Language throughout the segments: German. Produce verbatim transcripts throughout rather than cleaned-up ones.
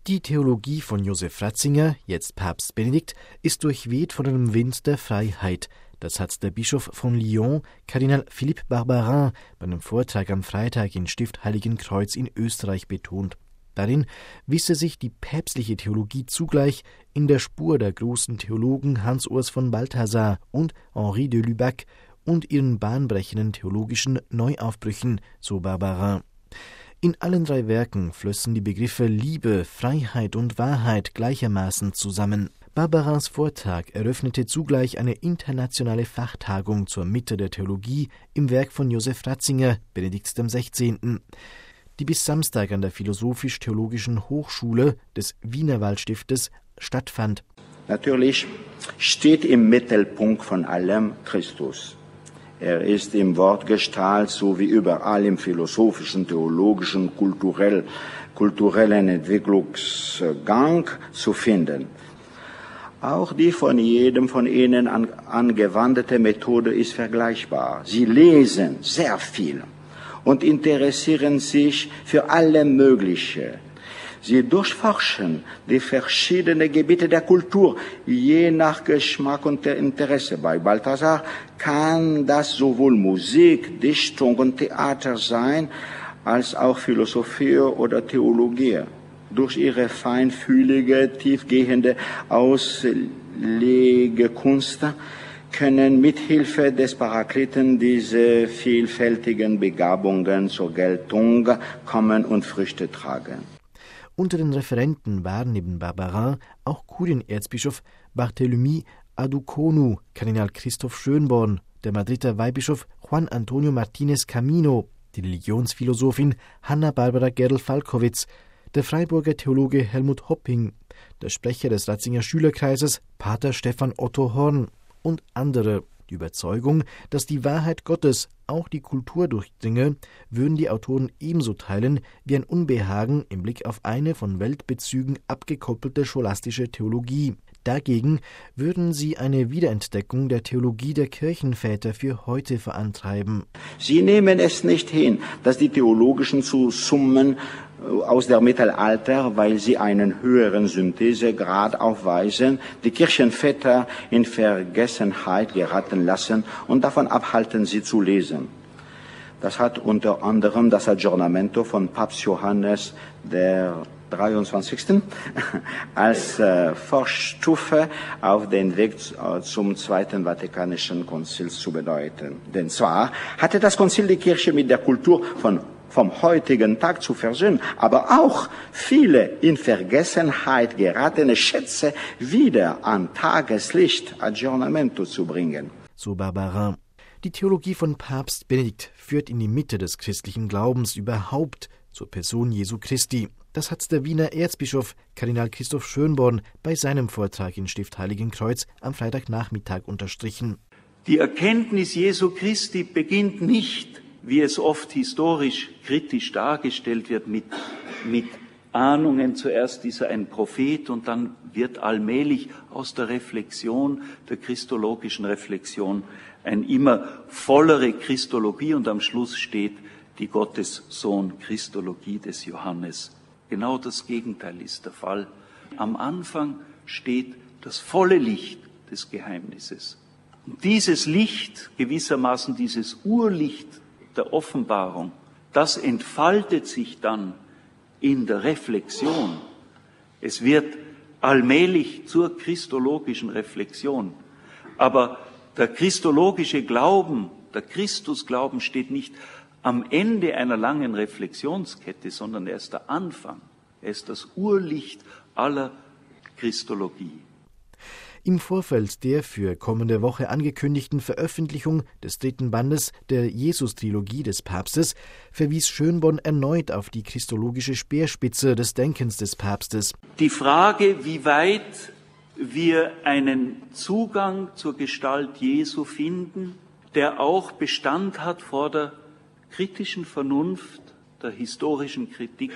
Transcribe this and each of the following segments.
Die Theologie von Josef Ratzinger, jetzt Papst Benedikt, ist durchweht von einem Wind der Freiheit. Das hat der Bischof von Lyon, Kardinal Philippe Barbarin, bei einem Vortrag am Freitag in Stift Heiligenkreuz in Österreich betont. Darin wisse sich die päpstliche Theologie zugleich in der Spur der großen Theologen Hans Urs von Balthasar und Henri de Lubac und ihren bahnbrechenden theologischen Neuaufbrüchen, so Barbarin. In allen drei Werken flössen die Begriffe Liebe, Freiheit und Wahrheit gleichermaßen zusammen. Barbarins Vortrag eröffnete zugleich eine internationale Fachtagung zur Mitte der Theologie im Werk von Josef Ratzinger, Benedikt der Sechzehnte, die bis Samstag an der Philosophisch-Theologischen Hochschule des Wienerwaldstiftes stattfand. Natürlich steht im Mittelpunkt von allem Christus. Er ist im Wortgestalt so wie überall im philosophischen, theologischen, kulturell, kulturellen Entwicklungsgang zu finden. Auch die von jedem von Ihnen an, angewandte Methode ist vergleichbar. Sie lesen sehr viel und interessieren sich für alle mögliche. Sie durchforschen die verschiedenen Gebiete der Kultur, je nach Geschmack und Interesse. Bei Balthasar kann das sowohl Musik, Dichtung und Theater sein, als auch Philosophie oder Theologie. Durch ihre feinfühlige, tiefgehende Auslegekunst können mithilfe des Parakleten diese vielfältigen Begabungen zur Geltung kommen und Früchte tragen. Unter den Referenten waren neben Barbarin auch Kurienerzbischof Barthélemy Adoukonou, Kardinal Christoph Schönborn, der Madrider Weihbischof Juan Antonio Martínez Camino, die Religionsphilosophin Hanna-Barbara Gerl-Falkowitz, der Freiburger Theologe Helmut Hopping, der Sprecher des Ratzinger Schülerkreises Pater Stefan Otto Horn und andere. Die Überzeugung, dass die Wahrheit Gottes auch die Kultur durchdringe, würden die Autoren ebenso teilen wie ein Unbehagen im Blick auf eine von Weltbezügen abgekoppelte scholastische Theologie. Dagegen würden sie eine Wiederentdeckung der Theologie der Kirchenväter für heute vorantreiben. Sie nehmen es nicht hin, dass die theologischen Summen aus dem Mittelalter, weil sie einen höheren Synthesegrad aufweisen, die Kirchenväter in Vergessenheit geraten lassen und davon abhalten, sie zu lesen. Das hat unter anderem das Aggiornamento von Papst Johannes der dreiundzwanzigsten als äh, Vorstufe auf den Weg äh, zum Zweiten Vatikanischen Konzil zu bedeuten. Denn zwar hatte das Konzil die Kirche mit der Kultur von vom heutigen Tag zu versöhnen, aber auch viele in Vergessenheit geratene Schätze wieder an Tageslicht, Aggiornamento zu bringen. So Barbarin. Die Theologie von Papst Benedikt führt in die Mitte des christlichen Glaubens überhaupt zur Person Jesu Christi. Das hat der Wiener Erzbischof Kardinal Christoph Schönborn bei seinem Vortrag in Stift Heiligenkreuz am Freitagnachmittag unterstrichen. Die Erkenntnis Jesu Christi beginnt nicht, wie es oft historisch kritisch dargestellt wird, mit, mit Ahnungen. Zuerst ist er ein Prophet und dann wird allmählich aus der Reflexion, der christologischen Reflexion, eine immer vollere Christologie und am Schluss steht die Gottessohn-Christologie des Johannes. Genau das Gegenteil ist der Fall. Am Anfang steht das volle Licht des Geheimnisses. Und dieses Licht, gewissermaßen dieses Urlicht der Offenbarung, das entfaltet sich dann in der Reflexion. Es wird allmählich zur christologischen Reflexion. Aber der christologische Glauben, der Christusglauben steht nicht am Ende einer langen Reflexionskette, sondern er ist der Anfang. Er ist das Urlicht aller Christologie. Im Vorfeld der für kommende Woche angekündigten Veröffentlichung des dritten Bandes der Jesus-Trilogie des Papstes verwies Schönborn erneut auf die christologische Speerspitze des Denkens des Papstes. Die Frage, wie weit wir einen Zugang zur Gestalt Jesu finden, der auch Bestand hat vor der kritischen Vernunft, der historischen Kritik,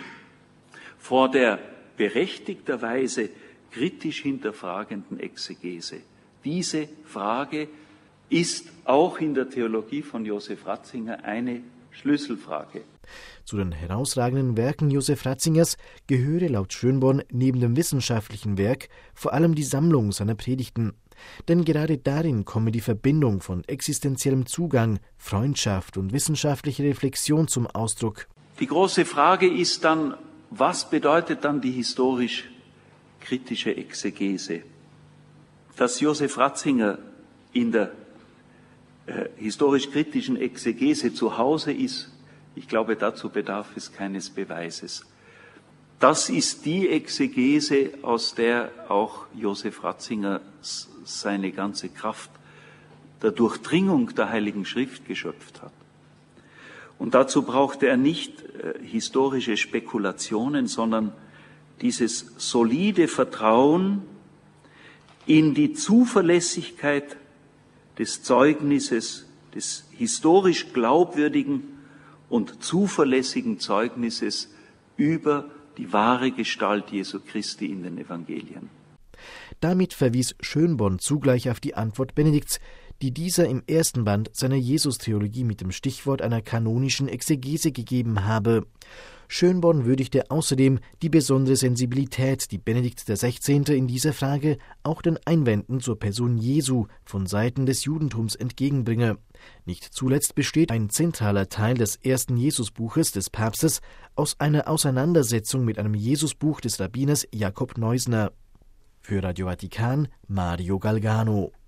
vor der berechtigterweise kritisch hinterfragenden Exegese. Diese Frage ist auch in der Theologie von Josef Ratzinger eine Schlüsselfrage. Zu den herausragenden Werken Josef Ratzingers gehöre laut Schönborn neben dem wissenschaftlichen Werk vor allem die Sammlung seiner Predigten. Denn gerade darin komme die Verbindung von existenziellem Zugang, Freundschaft und wissenschaftlicher Reflexion zum Ausdruck. Die große Frage ist dann, was bedeutet dann die historisch-kritische Exegese? Dass Josef Ratzinger in der äh, historisch-kritischen Exegese zu Hause ist, ich glaube, dazu bedarf es keines Beweises. Das ist die Exegese, aus der auch Josef Ratzinger seine ganze Kraft der Durchdringung der Heiligen Schrift geschöpft hat. Und dazu brauchte er nicht äh, historische Spekulationen, sondern dieses solide Vertrauen in die Zuverlässigkeit des Zeugnisses, des historisch glaubwürdigen und zuverlässigen Zeugnisses über die wahre Gestalt Jesu Christi in den Evangelien. Damit verwies Schönborn zugleich auf die Antwort Benedikts, die dieser im ersten Band seiner Jesus-Theologie mit dem Stichwort einer kanonischen Exegese gegeben habe. Schönborn würdigte außerdem die besondere Sensibilität, die Benedikt der Sechzehnte in dieser Frage auch den Einwänden zur Person Jesu von Seiten des Judentums entgegenbringe. Nicht zuletzt besteht ein zentraler Teil des ersten Jesusbuches des Papstes aus einer Auseinandersetzung mit einem Jesusbuch des Rabbiners Jakob Neusner. Für Radio Vatikan, Mario Galgano.